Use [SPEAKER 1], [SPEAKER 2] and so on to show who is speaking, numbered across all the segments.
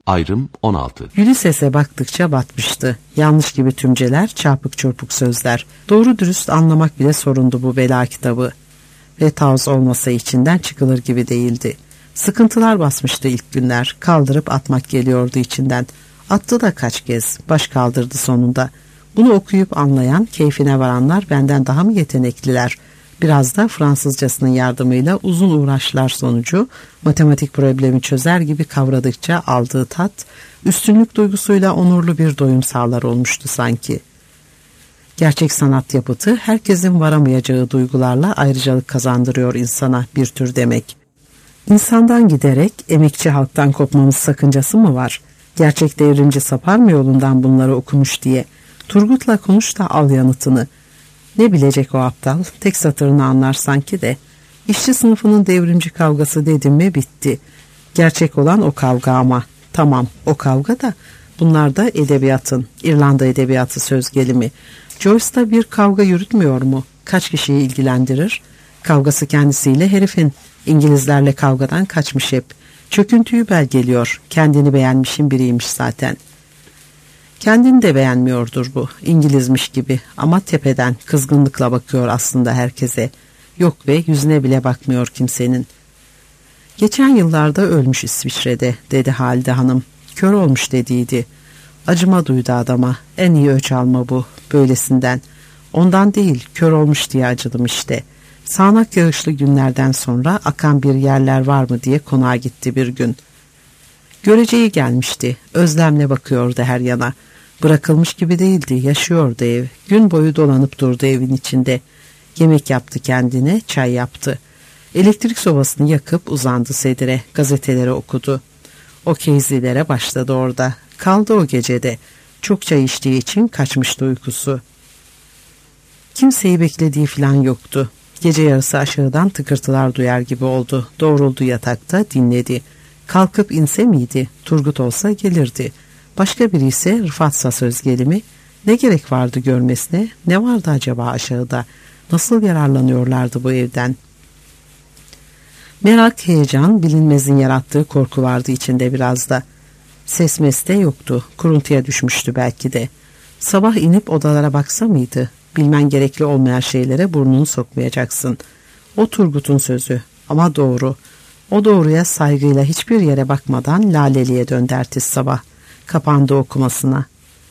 [SPEAKER 1] Ayrım 16.
[SPEAKER 2] Ulysses'e baktıkça batmıştı. Yanlış gibi tümceler, çarpık çırpık sözler. Doğru dürüst anlamak bile sorundu bu bela kitabı. Ve Tavs olmasa içinden çıkılır gibi değildi. Sıkıntılar basmıştı ilk günler. Kaldırıp atmak geliyordu içinden. Attı da kaç kez. Baş kaldırdı sonunda. Bunu okuyup anlayan, keyfine varanlar benden daha mı yetenekliler? Biraz da Fransızcasının yardımıyla uzun uğraşlar sonucu matematik problemi çözer gibi kavradıkça aldığı tat, üstünlük duygusuyla onurlu bir doyum sağlar olmuştu sanki. Gerçek sanat yapıtı herkesin varamayacağı duygularla ayrıcalık kazandırıyor insana bir tür demek. İnsandan giderek emekçi halktan kopmamız sakıncası mı var? Gerçek devrimci sapar mı yolundan bunları okumuş diye? Turgut'la konuş da al yanıtını. Ne bilecek o aptal? Tek satırını anlar sanki de. İşçi sınıfının devrimci kavgası dedim mi bitti. Gerçek olan o kavga ama. Tamam o kavga da bunlar da edebiyatın, İrlanda edebiyatı söz gelimi. Joyce da bir kavga yürütmüyor mu? Kaç kişiyi ilgilendirir? Kavgası kendisiyle herifin. İngilizlerle kavgadan kaçmış hep. Çöküntüyü belgeliyor. Kendini beğenmişin biriymiş zaten. Kendini de beğenmiyordur bu. İngilizmiş gibi ama tepeden kızgınlıkla bakıyor aslında herkese. Yok ve yüzüne bile bakmıyor kimsenin. Geçen yıllarda ölmüş İsviçre'de dedi Halide Hanım. Kör olmuş dediydi. Acıma duydu adama. En iyi ölç alma bu. Böylesinden. Ondan değil kör olmuş diye acıdım işte. Sağanak yağışlı günlerden sonra akan bir yerler var mı diye konağa gitti bir gün. Göreceği gelmişti. Özlemle bakıyordu her yana. Bırakılmış gibi değildi. Yaşıyordu ev. Gün boyu dolanıp durdu evin içinde. Yemek yaptı kendine, çay yaptı. Elektrik sobasını yakıp uzandı sedire. Gazeteleri okudu. Okeyzilere başladı orada. Kaldı o gecede. Çok çay içtiği için kaçmıştı uykusu. Kimseyi beklediği falan yoktu. Gece yarısı aşağıdan tıkırtılar duyar gibi oldu. Doğruldu yatakta, dinledi. Kalkıp inse miydi? Turgut olsa gelirdi. Başka biri ise Rıfat'sa söz gelimi. Ne gerek vardı görmesine? Ne vardı acaba aşağıda? Nasıl yararlanıyorlardı bu evden? Merak, heyecan, bilinmezin yarattığı korku vardı içinde biraz da. Ses mes de yoktu. Kuruntuya düşmüştü belki de. Sabah inip odalara baksa mıydı? Bilmen gerekli olmayan şeylere burnunu sokmayacaksın. O Turgut'un sözü ama doğru. O doğruya saygıyla hiçbir yere bakmadan Laleli'ye döndü ertesi sabah. Kapandı okumasına.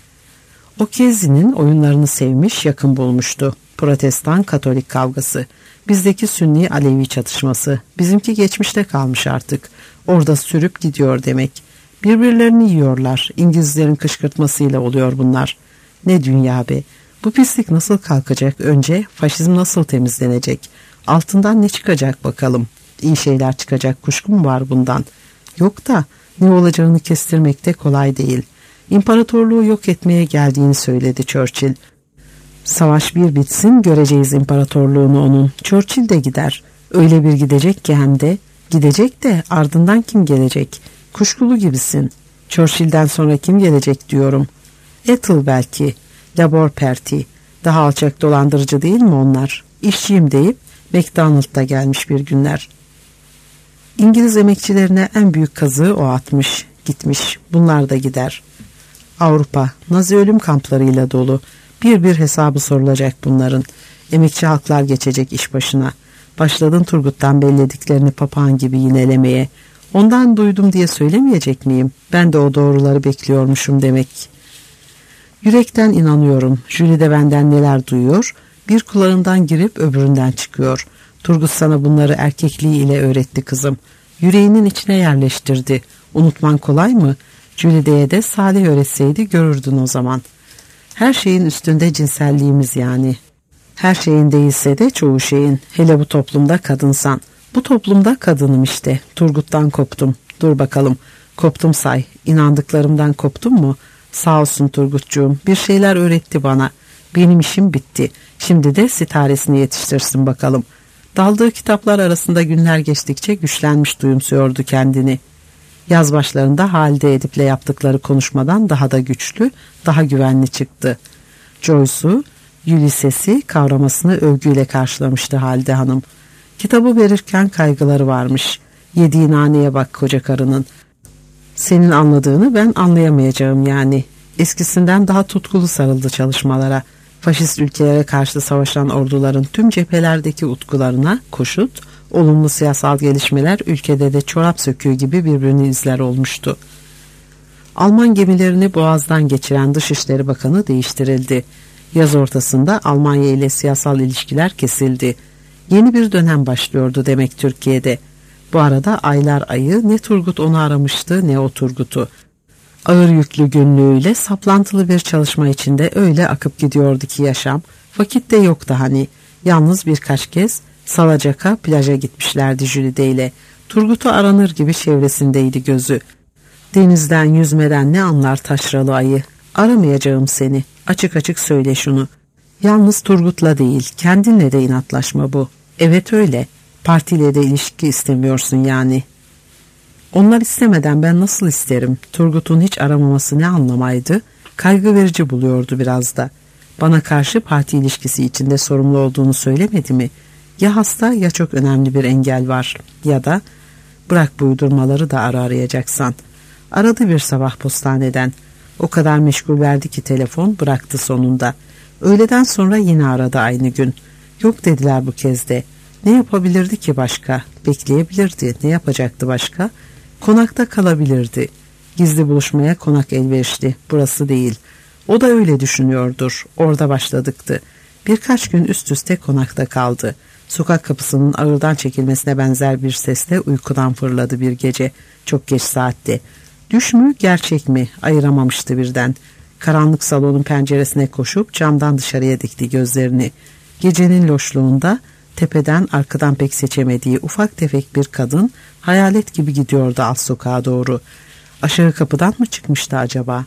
[SPEAKER 2] O Kezi'nin oyunlarını sevmiş, yakın bulmuştu. Protestan Katolik kavgası. Bizdeki Sünni Alevi çatışması. Bizimki geçmişte kalmış artık. Orada sürüp gidiyor demek. Birbirlerini yiyorlar. İngilizlerin kışkırtmasıyla oluyor bunlar. Ne dünya be. Bu pislik nasıl kalkacak önce? Faşizm nasıl temizlenecek? Altından ne çıkacak bakalım? İyi şeyler çıkacak kuşkum var bundan. Yok da ne olacağını kestirmek de kolay değil. İmparatorluğu yok etmeye geldiğini söyledi Churchill. Savaş bir bitsin göreceğiz imparatorluğunu onun. Churchill de gider. Öyle bir gidecek ki hem de. Gidecek de ardından kim gelecek? Kuşkulu gibisin. Churchill'den sonra kim gelecek diyorum. Ethel belki. Labor Party. Daha alçak dolandırıcı değil mi onlar? İşçiyim deyip McDonald'da gelmiş bir günler. İngiliz emekçilerine en büyük kazığı o atmış. Gitmiş. Bunlar da gider. Avrupa. Nazi ölüm kamplarıyla dolu. Bir bir hesabı sorulacak bunların. Emekçi halklar geçecek iş başına. Başladın Turgut'tan bellediklerini papağan gibi yinelemeye. Ondan duydum diye söylemeyecek miyim? Ben de o doğruları bekliyormuşum demek. Yürekten inanıyorum. Julie de benden neler duyuyor. Bir kulağından girip öbüründen çıkıyor. Turgut sana bunları erkekliğiyle öğretti kızım. Yüreğinin içine yerleştirdi. Unutman kolay mı? Jülide de Salih öğretseydi görürdün o zaman. Her şeyin üstünde cinselliğimiz yani. Her şeyin değilse de çoğu şeyin. Hele bu toplumda kadınsan. Bu toplumda kadınım işte. Turgut'tan koptum. Dur bakalım. Koptum say. İnandıklarımdan koptum mu? Sağ olsun Turgutcuğum. Bir şeyler öğretti bana. Benim işim bitti. Şimdi de sitaresini yetiştirsin bakalım. Daldığı kitaplar arasında günler geçtikçe güçlenmiş duyumsuyordu kendini. Yaz başlarında Halide Edip'le yaptıkları konuşmadan daha da güçlü, daha güvenli çıktı. Joyce'u, Ulysses'i kavramasını övgüyle karşılamıştı Halide Hanım. Kitabı verirken kaygıları varmış. Yediği naneye bak koca karının. Senin anladığını ben anlayamayacağım yani. Eskisinden daha tutkulu sarıldı çalışmalara. Faşist ülkelere karşı savaşan orduların tüm cephelerdeki utkularına koşut, olumlu siyasal gelişmeler ülkede de çorap söküğü gibi birbirini izler olmuştu. Alman gemilerini boğazdan geçiren Dışişleri Bakanı değiştirildi. Yaz ortasında Almanya ile siyasal ilişkiler kesildi. Yeni bir dönem başlıyordu demek Türkiye'de. Bu arada aylar ayı ne Turgut onu aramıştı ne o Turgut'u. Ağır yüklü günlüğüyle saplantılı bir çalışma içinde öyle akıp gidiyordu ki yaşam. Vakit de yoktu hani. Yalnız birkaç kez Salacak'a plaja gitmişlerdi Jülide ile. Turgut'u aranır gibi çevresindeydi gözü. Denizden yüzmeden ne anlar taşralı ayı. Aramayacağım seni. Açık açık söyle şunu. Yalnız Turgut'la değil, kendinle de inatlaşma bu. Evet öyle. Partiyle de ilişki istemiyorsun yani. Onlar istemeden ben nasıl isterim? Turgut'un hiç aramaması ne anlamaydı? Kaygı verici buluyordu biraz da. Bana karşı parti ilişkisi içinde sorumlu olduğunu söylemedi mi? Ya hasta ya çok önemli bir engel var. Ya da bırak bu uydurmaları da arayacaksan. Aradı bir sabah postaneden. O kadar meşgul verdi ki telefon bıraktı sonunda. Öğleden sonra yine aradı aynı gün. Yok dediler bu kez de. Ne yapabilirdi ki başka? Bekleyebilirdi. Ne yapacaktı başka? Konakta kalabilirdi. Gizli buluşmaya konak elverişli. Burası değil. O da öyle düşünüyordur. Orada başladıktı. Birkaç gün üst üste konakta kaldı. Sokak kapısının ağırdan çekilmesine benzer bir sesle uykudan fırladı bir gece. Çok geç saatte. Düş mü gerçek mi ayıramamıştı birden. Karanlık salonun penceresine koşup camdan dışarıya dikti gözlerini. Gecenin loşluğunda tepeden arkadan pek seçemediği ufak tefek bir kadın hayalet gibi gidiyordu alt sokağa doğru. Aşağı kapıdan mı çıkmıştı acaba?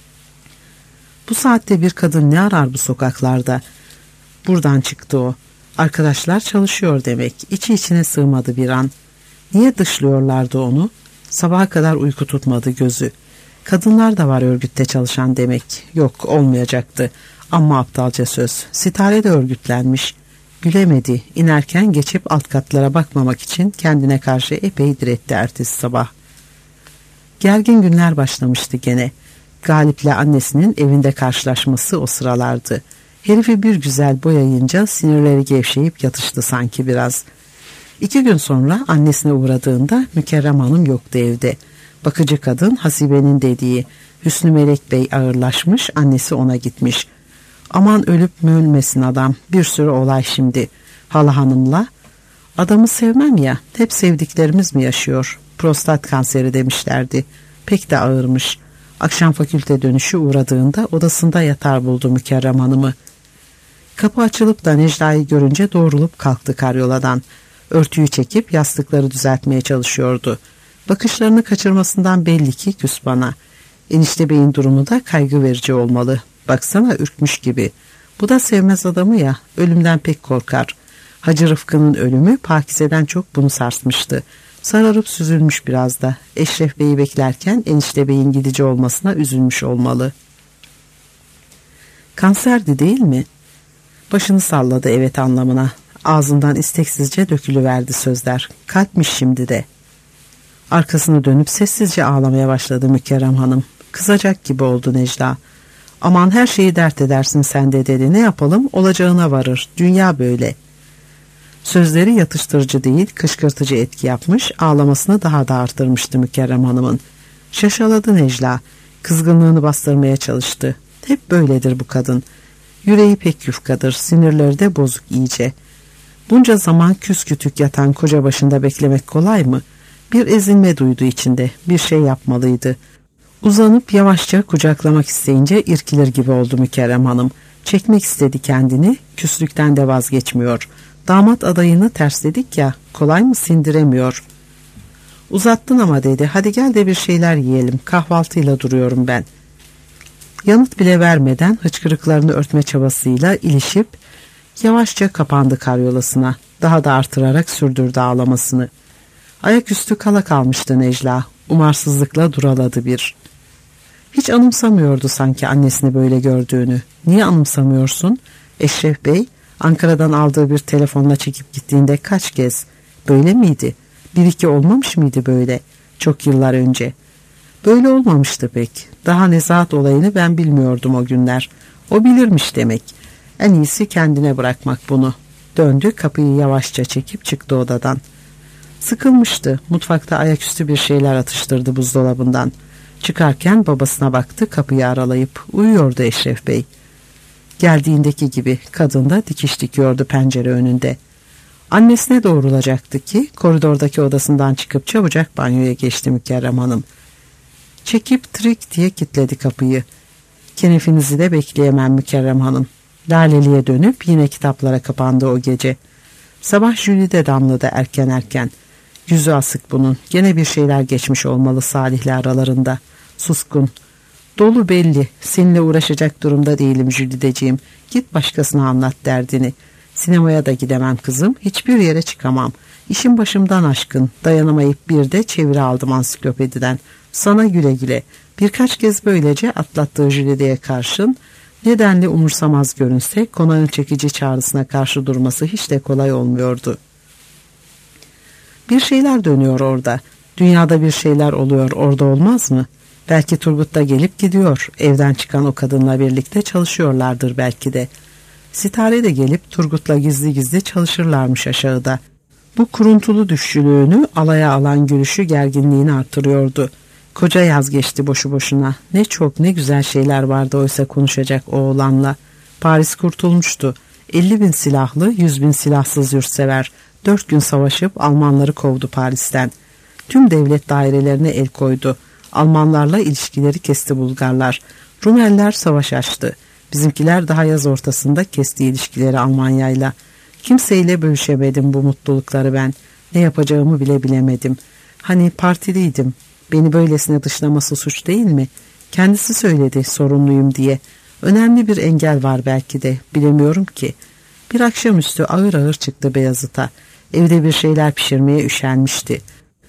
[SPEAKER 2] Bu saatte bir kadın ne arar bu sokaklarda? Buradan çıktı o. Arkadaşlar çalışıyor demek. İçi içine sığmadı bir an. Niye dışlıyorlardı onu? Sabaha kadar uyku tutmadı gözü. Kadınlar da var örgütte çalışan demek. Yok olmayacaktı. Ama aptalca söz. Sitare de örgütlenmiş. Gülemedi. İnerken geçip alt katlara bakmamak için kendine karşı epey diretti ertesi sabah. Gergin günler başlamıştı gene. Galip'le annesinin evinde karşılaşması o sıralardı. Herifi bir güzel boyayınca sinirleri gevşeyip yatıştı sanki biraz. 2 gün sonra annesine uğradığında Mükerrem Hanım yoktu evde. Bakıcı kadın Hasibe'nin dediği Hüsnü Melek Bey ağırlaşmış, annesi ona gitmiş. Aman ölüp mü ölmesin adam, bir sürü olay şimdi. Hala hanımla adamı sevmem ya, hep sevdiklerimiz mi yaşıyor? Prostat kanseri demişlerdi. Pek de ağırmış. Akşam fakülte dönüşü uğradığında odasında yatar buldu Mükerrem Hanım'ı. Kapı açılıp da Necla'yı görünce doğrulup kalktı karyoladan. Örtüyü çekip yastıkları düzeltmeye çalışıyordu. Bakışlarını kaçırmasından belli ki küs bana. Enişte Bey'in durumu da kaygı verici olmalı. Baksana ürkmüş gibi. Bu da sevmez adamı ya, ölümden pek korkar. Hacı Rıfkı'nın ölümü Pakize'den çok bunu sarsmıştı. Sararıp süzülmüş biraz da. Eşref Bey'i beklerken Enişte Bey'in gidici olmasına üzülmüş olmalı. Kanserdi değil mi? Başını salladı evet anlamına. Ağzından isteksizce dökülüverdi sözler. Kalpmiş şimdi de. Arkasını dönüp sessizce ağlamaya başladı Mükerrem Hanım. Kızacak gibi oldu Necla. Aman her şeyi dert edersin sen de dedi. Ne yapalım, olacağına varır. Dünya böyle. Sözleri yatıştırıcı değil, kışkırtıcı etki yapmış, ağlamasını daha da arttırmıştı Mükerrem Hanım'ın. Şaşaladı Necla. Kızgınlığını bastırmaya çalıştı. Hep böyledir bu kadın. Yüreği pek yufkadır, sinirleri de bozuk iyice. Bunca zaman küskütük yatan koca başında beklemek kolay mı? Bir ezilme duydu içinde, bir şey yapmalıydı. Uzanıp yavaşça kucaklamak isteyince irkilir gibi oldu Mükerrem Hanım. Çekmek istedi kendini, küslükten de vazgeçmiyor. Damat adayını tersledik ya, kolay mı sindiremiyor. Uzattın ama dedi, hadi gel de bir şeyler yiyelim, kahvaltıyla duruyorum ben. Yanıt bile vermeden hıçkırıklarını örtme çabasıyla ilişip yavaşça kapandı karyolasına. Daha da artırarak sürdürdü ağlamasını. Ayaküstü kala kalmıştı Necla. Umarsızlıkla duraladı bir. Hiç anımsamıyordu sanki annesini böyle gördüğünü. Niye anımsamıyorsun? Eşref Bey Ankara'dan aldığı bir telefonla çekip gittiğinde kaç kez? Böyle miydi? 1-2 olmamış mıydı böyle? Çok yıllar önce. Böyle olmamıştı pek. Daha Nezahat olayını ben bilmiyordum o günler. O bilirmiş demek. En iyisi kendine bırakmak bunu. Döndü, kapıyı yavaşça çekip çıktı odadan. Sıkılmıştı. Mutfakta ayaküstü bir şeyler atıştırdı buzdolabından. Çıkarken babasına baktı, kapıyı aralayıp. Uyuyordu Eşref Bey. Geldiğindeki gibi kadın da dikiş dikiyordu pencere önünde. Annesine doğrulacaktı ki koridordaki odasından çıkıp çabucak banyoya geçti Mükerrem Hanım. Çekip trik diye kilitledi kapıyı. Kenefinizi de bekleyemem Mükerrem Hanım. Laleli'ye dönüp yine kitaplara kapandı o gece. Sabah Jülide damladı erken. Yüzü asık bunun. Gene bir şeyler geçmiş olmalı Salih'le aralarında. Suskun. Dolu belli. Seninle uğraşacak durumda değilim Jülideciğim. Git başkasına anlat derdini. Sinemaya da gidemem kızım. Hiçbir yere çıkamam. İşim başımdan aşkın. Dayanamayıp bir de çeviri aldım ansiklopediden. Sana güle güle. Birkaç kez böylece atlattığı Jülide'ye karşın nedenli umursamaz görünse konağın çekici çağrısına karşı durması hiç de kolay olmuyordu. Bir şeyler dönüyor orada. Dünyada bir şeyler oluyor, orada olmaz mı? Belki Turgut da gelip gidiyor. Evden çıkan o kadınla birlikte çalışıyorlardır belki de. Sitare de gelip Turgut'la gizli gizli çalışırlarmış aşağıda. Bu kuruntulu düşçülüğünü alaya alan gülüşü gerginliğini artırıyordu. Koca yaz geçti boşu boşuna. Ne çok ne güzel şeyler vardı oysa konuşacak o oğlanla. Paris kurtulmuştu. 50.000 silahlı, 100.000 silahsız yurtsever. 4 gün savaşıp Almanları kovdu Paris'ten. Tüm devlet dairelerine el koydu. Almanlarla ilişkileri kesti Bulgarlar. Rumeller savaş açtı. Bizimkiler daha yaz ortasında kesti ilişkileri Almanya'yla. Kimseyle bölüşemedim bu mutlulukları ben. Ne yapacağımı bile bilemedim. Hani partiliydim. Beni böylesine dışlaması suç değil mi? Kendisi söyledi sorumluyum diye. Önemli bir engel var belki de. Bilemiyorum ki. Bir akşamüstü ağır ağır çıktı Beyazıt'a. Evde bir şeyler pişirmeye üşenmişti.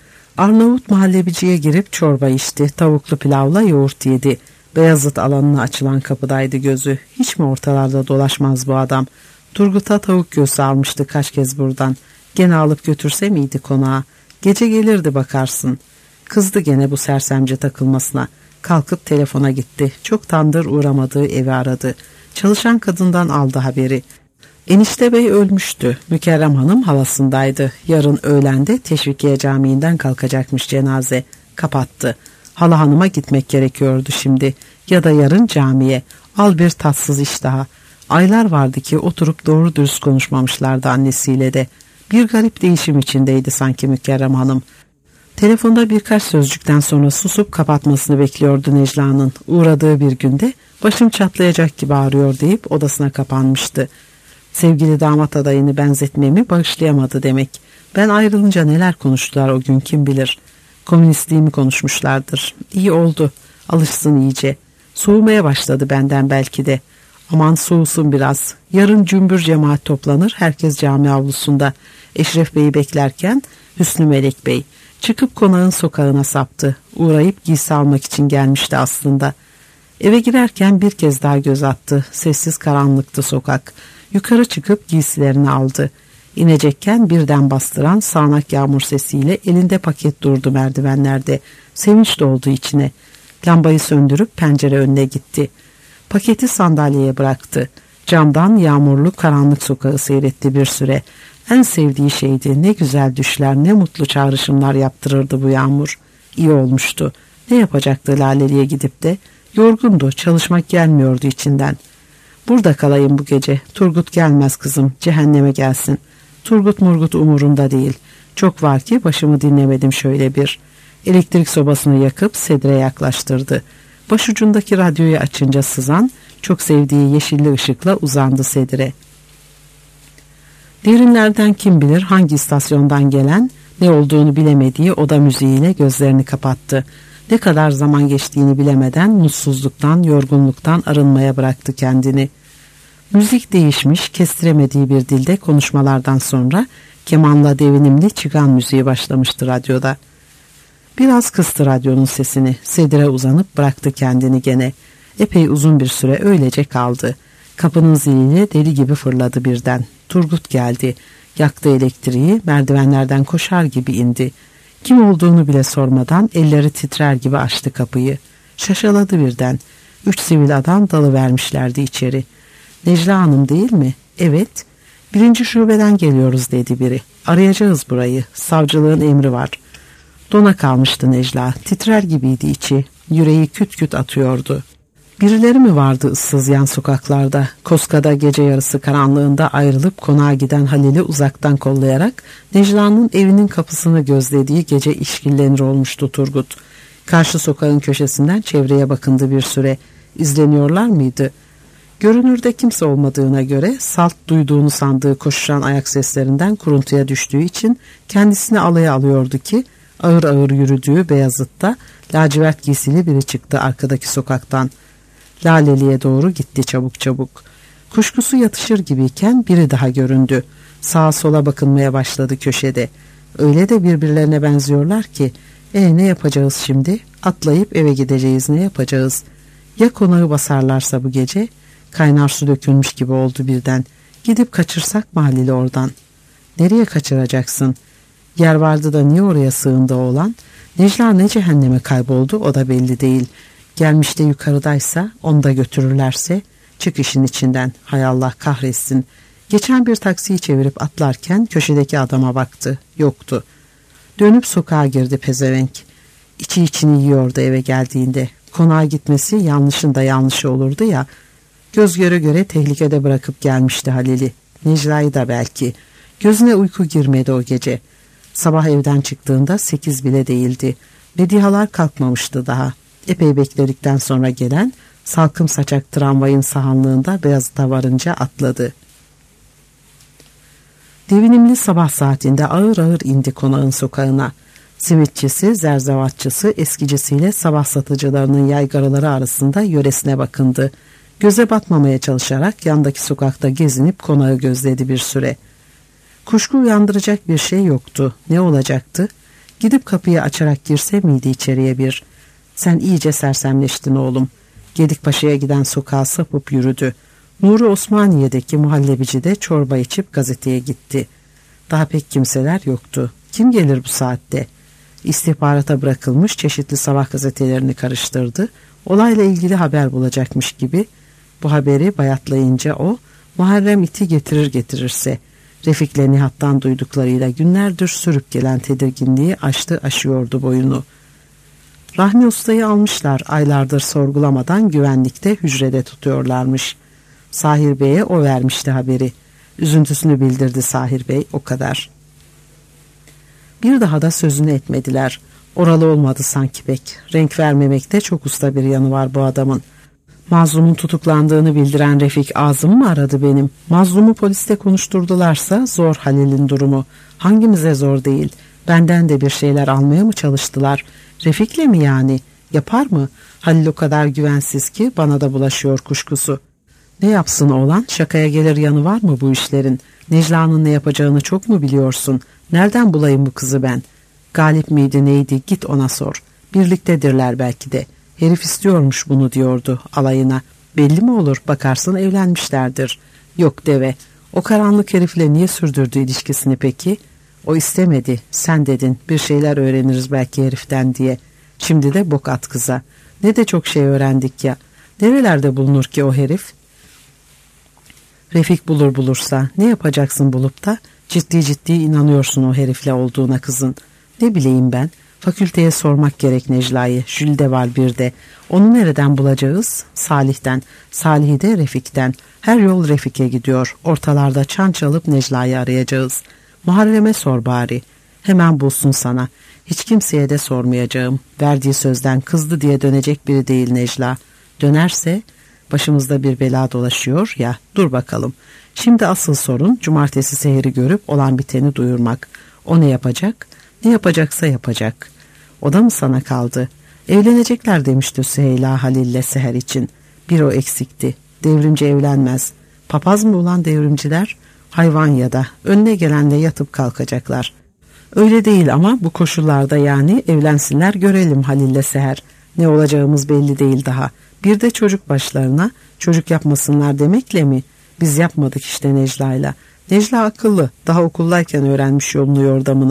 [SPEAKER 2] Arnavut muhallebiciye girip çorba içti. Tavuklu pilavla yoğurt yedi. Beyazıt alanına açılan kapıdaydı gözü. Hiç mi ortalarda dolaşmaz bu adam? Turgut'a tavuk göğsü almıştı kaç kez buradan. Gene alıp götürse miydi konağa? Gece gelirdi bakarsın. Kızdı gene bu sersemce takılmasına. Kalkıp telefona gitti. Çoktandır uğramadığı evi aradı. Çalışan kadından aldı haberi. Enişte Bey ölmüştü. Mükerrem Hanım halasındaydı. Yarın öğlende Teşvikiye Camii'nden kalkacakmış cenaze. Kapattı. Hala hanıma gitmek gerekiyordu şimdi. Ya da yarın camiye. Al bir tatsız iş daha. Aylar vardı ki oturup doğru dürüst konuşmamışlardı annesiyle de. Bir garip değişim içindeydi sanki Mükerrem Hanım. Telefonda birkaç sözcükten sonra susup kapatmasını bekliyordu Necla'nın. Uğradığı bir günde başım çatlayacak gibi ağrıyor deyip odasına kapanmıştı. Sevgili damat adayını benzetmemi bağışlayamadı demek. Ben ayrılınca neler konuştular o gün kim bilir. Komünistliğimi konuşmuşlardır. İyi oldu. Alışsın iyice. Soğumaya başladı benden belki de. Aman soğusun biraz. Yarın cümbür cemaat toplanır. Herkes cami avlusunda. Eşref Bey'i beklerken Hüsnü Melek Bey çıkıp konağın sokağına saptı. Uğrayıp giysi almak için gelmişti aslında. Eve girerken bir kez daha göz attı. Sessiz karanlıktı sokak. Yukarı çıkıp giysilerini aldı. İnecekken birden bastıran sağanak yağmur sesiyle elinde paket durdu merdivenlerde. Sevinç doldu içine. Lambayı söndürüp pencere önüne gitti. Paketi sandalyeye bıraktı. Camdan yağmurlu karanlık sokağı seyretti bir süre. En sevdiği şeydi. Ne güzel düşler, ne mutlu çağrışımlar yaptırırdı bu yağmur. İyi olmuştu. Ne yapacaktı Laleli'ye gidip de? Yorgundu, çalışmak gelmiyordu içinden. Burada kalayım bu gece. Turgut gelmez kızım, cehenneme gelsin. Turgut Murgut umurumda değil. Çok var ki başımı dinlemedim şöyle bir. Elektrik sobasını yakıp sedre yaklaştırdı. Başucundaki radyoyu açınca sızan, çok sevdiği yeşilli ışıkla uzandı sedire. Derinlerden kim bilir hangi istasyondan gelen, ne olduğunu bilemediği oda müziğiyle gözlerini kapattı. Ne kadar zaman geçtiğini bilemeden mutsuzluktan, yorgunluktan arınmaya bıraktı kendini. Müzik değişmiş, kestiremediği bir dilde konuşmalardan sonra kemanla devinimli çıgan müziği başlamıştı radyoda. Biraz kıstı radyonun sesini, sedire uzanıp bıraktı kendini gene. Epey uzun bir süre öylece kaldı. Kapının ziliyle deli gibi fırladı birden. Turgut geldi. Yaktı elektriği, merdivenlerden koşar gibi indi. Kim olduğunu bile sormadan elleri titrer gibi açtı kapıyı. Şaşaladı birden. 3 sivil adam dalıvermişlerdi içeri. Necla Hanım değil mi? Evet. 1. şubeden geliyoruz dedi biri. Arayacağız burayı. Savcılığın emri var. Dona kalmıştı Necla. Titrer gibiydi içi. Yüreği küt küt atıyordu. Birileri mi vardı ıssız yan sokaklarda? Koskada gece yarısı karanlığında ayrılıp konağa giden Halil'i uzaktan kollayarak Necla'nın evinin kapısını gözlediği gece işkillenir olmuştu Turgut. Karşı sokağın köşesinden çevreye bakındı bir süre. İzleniyorlar mıydı? Görünürde kimse olmadığına göre salt duyduğunu sandığı koşuşan ayak seslerinden kuruntuya düştüğü için kendisini alaya alıyordu ki ağır ağır yürüdüğü Beyazıt'ta lacivert giysili biri çıktı arkadaki sokaktan. Laleli'ye doğru gitti çabuk çabuk. Kuşkusu yatışır gibiyken biri daha göründü. Sağa sola bakınmaya başladı köşede. Öyle de birbirlerine benziyorlar ki ne yapacağız şimdi? Atlayıp eve gideceğiz, ne yapacağız? Ya konağı basarlarsa bu gece? Kaynar su dökülmüş gibi oldu birden. Gidip kaçırsak mı Halil'i oradan? Nereye kaçıracaksın? Yer vardı da niye oraya sığındı oğlan? Necla ne cehenneme kayboldu o da belli değil. Gelmiş de yukarıdaysa onu da götürürlerse çık işin içinden, hay Allah kahretsin. Geçen bir taksiyi çevirip atlarken köşedeki adama baktı, yoktu. Dönüp sokağa girdi pezevenk. İçi içini yiyordu eve geldiğinde. Konağa gitmesi yanlışın da yanlışı olurdu ya. Göz göre göre tehlikede bırakıp gelmişti Halil'i. Necla'yı da belki. Gözüne uyku girmedi o gece. Sabah evden çıktığında 8 bile değildi. Medihalar kalkmamıştı daha. Epey bekledikten sonra gelen salkım saçak tramvayın sahanlığında Beyazıt'a varınca atladı. Devinimli sabah saatinde ağır ağır indi konağın sokağına. Simitçisi, zerzevatçısı, eskicisiyle sabah satıcılarının yaygaraları arasında yöresine bakındı. Göze batmamaya çalışarak yandaki sokakta gezinip konağı gözledi bir süre. Kuşku uyandıracak bir şey yoktu. Ne olacaktı? Gidip kapıyı açarak girse miydi içeriye bir? Sen iyice sersemleştin oğlum. Gedikpaşa'ya giden sokağa sapıp yürüdü. Nuri Osmaniye'deki muhallebicide çorba içip gazeteye gitti. Daha pek kimseler yoktu. Kim gelir bu saatte? İstihbarata bırakılmış çeşitli sabah gazetelerini karıştırdı. Olayla ilgili haber bulacakmış gibi. Bu haberi bayatlayınca o, Muharrem iti getirirse, Refik'le Nihat'tan duyduklarıyla günlerdir sürüp gelen tedirginliği aşıyordu boyunu. Rahmi Usta'yı almışlar, aylardır sorgulamadan güvenlikte hücrede tutuyorlarmış. Sahir Bey'e o vermişti haberi. Üzüntüsünü bildirdi Sahir Bey, o kadar. Bir daha da sözünü etmediler. Oralı olmadı sanki pek. Renk vermemekte çok usta bir yanı var bu adamın. Mazlumun tutuklandığını bildiren Refik ağzımı mı aradı benim? Mazlumu poliste konuşturdularsa zor Halil'in durumu. Hangimize zor değil? Benden de bir şeyler almaya mı çalıştılar? Refik'le mi yani? Yapar mı? Halil o kadar güvensiz ki bana da bulaşıyor kuşkusu. Ne yapsın oğlan? Şakaya gelir yanı var mı bu işlerin? Necla'nın ne yapacağını çok mu biliyorsun? Nereden bulayım bu kızı ben? Galip miydi neydi? Git ona sor. Birliktedirler belki de. Herif istiyormuş bunu diyordu alayına. Belli mi olur? Bakarsın evlenmişlerdir. Yok deve. O karanlık herifle niye sürdürdü ilişkisini peki? O istemedi. Sen dedin bir şeyler öğreniriz belki heriften diye. Şimdi de bok at kıza. Ne de çok şey öğrendik ya. Nerelerde bulunur ki o herif? Refik bulursa ne yapacaksın bulup da? Ciddi ciddi inanıyorsun o herifle olduğuna kızın. Ne bileyim ben. Fakülteye sormak gerek Necla'yı. Jülde var bir de. Onu nereden bulacağız? Salih'ten. Salih'i de Refik'ten. Her yol Refik'e gidiyor. Ortalarda çan çalıp Necla'yı arayacağız. Muharrem'e sor bari. Hemen bulsun sana. Hiç kimseye de sormayacağım. Verdiği sözden kızdı diye dönecek biri değil Necla. Dönerse başımızda bir bela dolaşıyor ya. Dur bakalım. Şimdi asıl sorun cumartesi seheri görüp olan biteni duyurmak. O ne yapacak? Ne yapacaksa yapacak. O da mı sana kaldı? Evlenecekler demişti Süheyla Halil'le Seher için. Bir o eksikti. Devrimci evlenmez. Papaz mı olan devrimciler? Hayvan ya da önüne gelenle yatıp kalkacaklar. Öyle değil ama bu koşullarda yani evlensinler görelim Halil'le Seher. Ne olacağımız belli değil daha. Bir de çocuk başlarına çocuk yapmasınlar demekle mi? Biz yapmadık işte Necla'yla. Necla akıllı. Daha okuldayken öğrenmiş yolunu yordamını.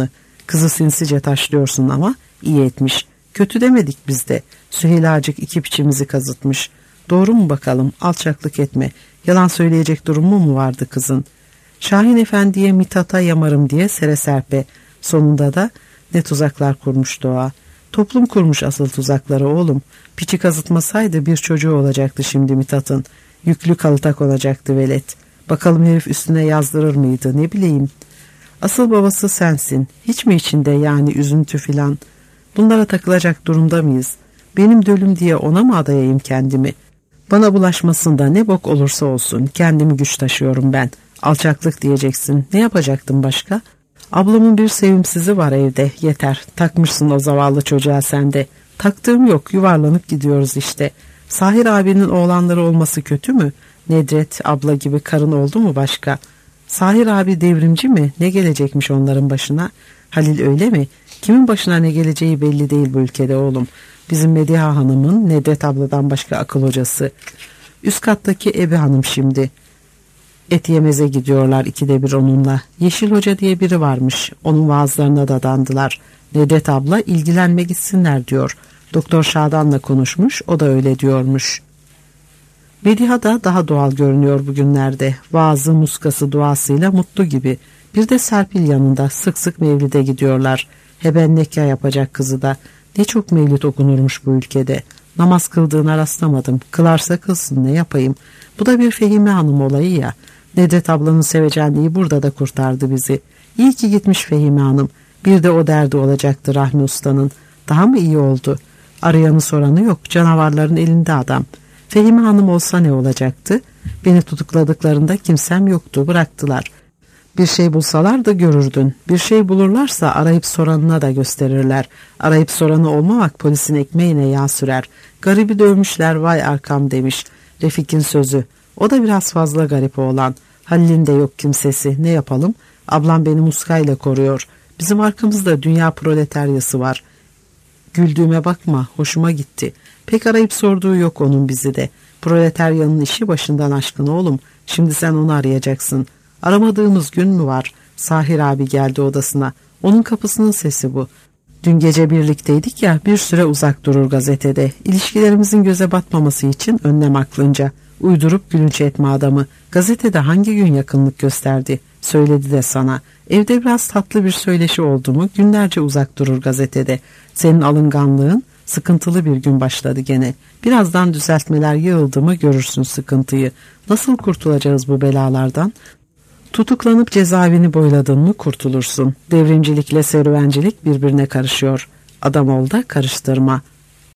[SPEAKER 2] Kızı sinsice taşlıyorsun ama iyi etmiş. Kötü demedik biz de. Süheylacık iki biçimizi kazıtmış. Doğru mu bakalım, alçaklık etme. Yalan söyleyecek durumu mu vardı kızın? Şahin Efendi'ye Mithat'a yamarım diye sere serpe. Sonunda da ne tuzaklar kurmuş doğa. Toplum kurmuş asıl tuzakları oğlum. Piçi kazıtmasaydı bir çocuğu olacaktı şimdi Mithat'ın. Yüklü kalıtak olacaktı velet. Bakalım herif üstüne yazdırır mıydı, ne bileyim. Asıl babası sensin. Hiç mi içinde yani üzüntü filan? Bunlara takılacak durumda mıyız? Benim dölüm diye ona mı adayayım kendimi? Bana bulaşmasın da ne bok olursa olsun kendimi güç taşıyorum ben. Alçaklık diyeceksin. Ne yapacaktım başka? Ablamın bir sevimsizi var evde. Yeter. Takmışsın o zavallı çocuğa sen de. Taktığım yok. Yuvarlanıp gidiyoruz işte. Sahir abinin oğlanları olması kötü mü? Nedret abla gibi karın oldu mu başka? Sahir abi devrimci mi? Ne gelecekmiş onların başına? Halil öyle mi? Kimin başına ne geleceği belli değil bu ülkede oğlum. Bizim Mediha Hanım'ın Nedret abladan başka akıl hocası. Üst kattaki Ebe Hanım şimdi. Et yemeze gidiyorlar ikide bir onunla. Yeşil Hoca diye biri varmış. Onun vaazlarına da dandılar. Nedret abla ilgilenme gitsinler diyor. Doktor Şadan'la konuşmuş, o da öyle diyormuş. Mediha da daha doğal görünüyor bugünlerde. Vaazı, muskası, duasıyla mutlu gibi. Bir de Serpil yanında sık sık mevlide gidiyorlar. Heben nekah yapacak kızı da. Ne çok mevlid okunurmuş bu ülkede. Namaz kıldığına rastlamadım. Kılarsa kılsın, ne yapayım. Bu da bir Fehime Hanım olayı ya. Nedret ablanın sevecenliği burada da kurtardı bizi. İyi ki gitmiş Fehime Hanım. Bir de o derdi olacaktı Rahmi Usta'nın. Daha mı iyi oldu? Arayanı soranı yok. Canavarların elinde adam. Fehime Hanım olsa ne olacaktı? Beni tutukladıklarında kimsem yoktu. Bıraktılar. Bir şey bulsalar da görürdün. Bir şey bulurlarsa arayıp soranına da gösterirler. Arayıp soranı olmamak polisin ekmeğine yağ sürer. Garibi dövmüşler, vay arkam demiş. Refik'in sözü. O da biraz fazla garip oğlan. Halil'in de yok kimsesi. Ne yapalım? Ablam beni muskayla koruyor. Bizim arkamızda dünya proletaryası var. Güldüğüme bakma, hoşuma gitti. Pek arayıp sorduğu yok onun bizi de. Proletaryanın işi başından aşkın oğlum. Şimdi sen onu arayacaksın. Aramadığımız gün mü var? Sahir abi geldi odasına. Onun kapısının sesi bu. Dün gece birlikteydik ya, bir süre uzak durur gazetede. İlişkilerimizin göze batmaması için önlem aklınca. Uydurup gülünç etme adamı. Gazetede hangi gün yakınlık gösterdi? Söyledi de sana. Evde biraz tatlı bir söyleşi oldu mu günlerce uzak durur gazetede. Senin alınganlığın sıkıntılı bir gün başladı gene. Birazdan düzeltmeler yığıldı mı görürsün sıkıntıyı. Nasıl kurtulacağız bu belalardan? Tutuklanıp cezaevini boyladın mı kurtulursun. Devrimcilikle serüvencilik birbirine karışıyor. Adam ol da karıştırma.